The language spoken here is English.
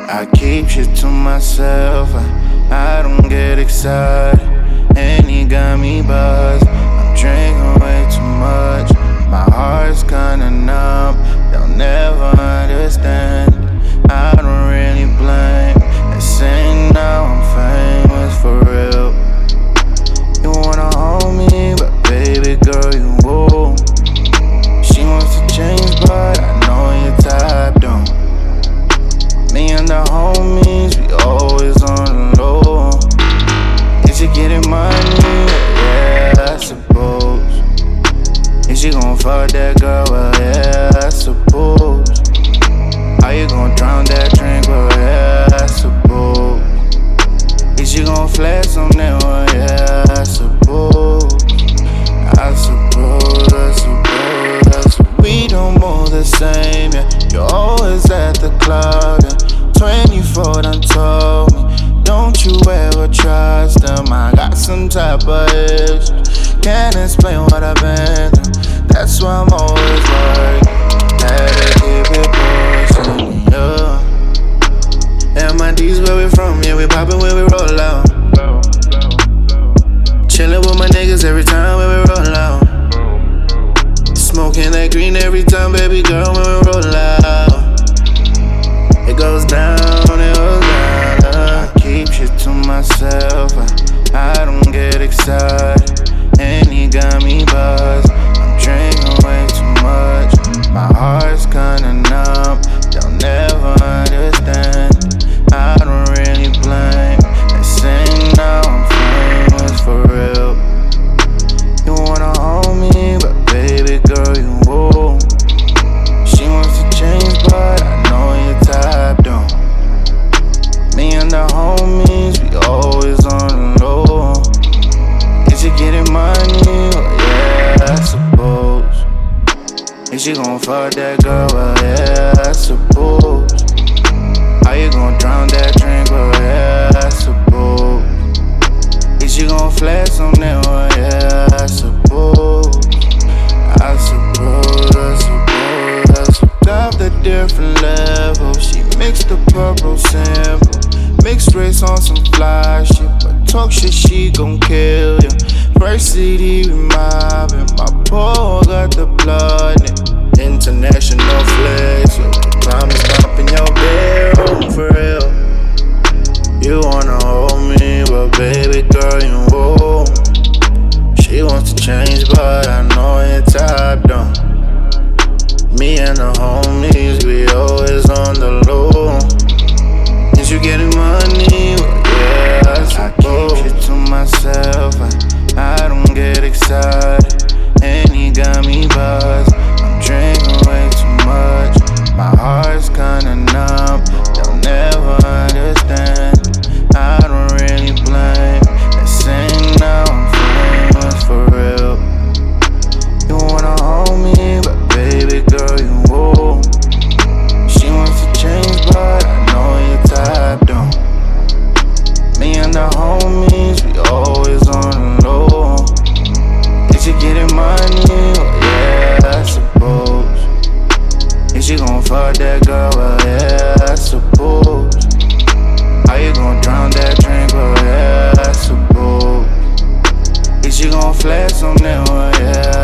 I keep shit to myself, I don't get excited. And he got me buzzed, I'm drinking way too much. My heart's kinda numb, they'll never understand. I don't really blame, they say now I'm famous for real. You wanna hold me, but baby girl you won't. She wants to change, but I know your type don't. Me and the homies, we always on the low. Is she getting money? Yeah, I suppose. Is she gon' fuck that girl? Well, yeah, I suppose. How you gon' drown that drink? Well, yeah, I suppose. Is she gon' flex on that? Well, yeah, I suppose. I suppose, I suppose, I suppose. We don't move the same, yeah. You're always at the club, yeah. 24 done told me, don't you ever trust them. I got some type of issues, can't explain what I've been through. That's why I'm always worried. Had to keep it pushing, yeah. MID's where we from, yeah, we poppin' when we roll out. Chillin' with my niggas every time when we roll out. Smoking that green every time, baby girl, when we roll out. It goes down, it goes down. I keep shit to myself, I don't get excited. And he got me buzzed, I'm drinking way too much. My heart's kinda numb, they'll never understand. I don't really blame, they say now I'm famous for real. You wanna hold me, but baby girl you won't. She wants to change, but I know your type don't. Me and the homies, we always on the low. Is she getting money? Well, yeah, I suppose. Is she gon' fuck that girl? Well, yeah, I suppose. How you gon' drown that drink? Well, yeah, I suppose. Is she gon' flex on that? Well, yeah, I suppose. I suppose, I suppose, I suppose. Got the different levels. She mixed the purple sample, mixed race on some fly shit, but talk shit she gon' kill ya. First CD we mobbin', my pole got the blood in it. International flex, so promise up in your bedroom for real. You wanna hold me, but baby girl you won't. She wants to change, but I know your type don't. Me and the homies, we always on the low. Is you getting money? Well, yeah, I keep shit to myself, I don't get excited. And he got me buzzed, I'm drinking way too much. My heart's kinda numb, they'll never understand. I don't really blame, they say now I'm famous for real. You wanna hold me, but baby girl you won't. She wants to change, but I know your type don't. Me and the homies, we always on the low. Is she getting money? Well, yeah, I suppose. Is she gon' fuck that girl? Well, yeah, I suppose. How you gon' drown that drink? Well, yeah, I suppose. Is she gon' flex on that? Well, yeah,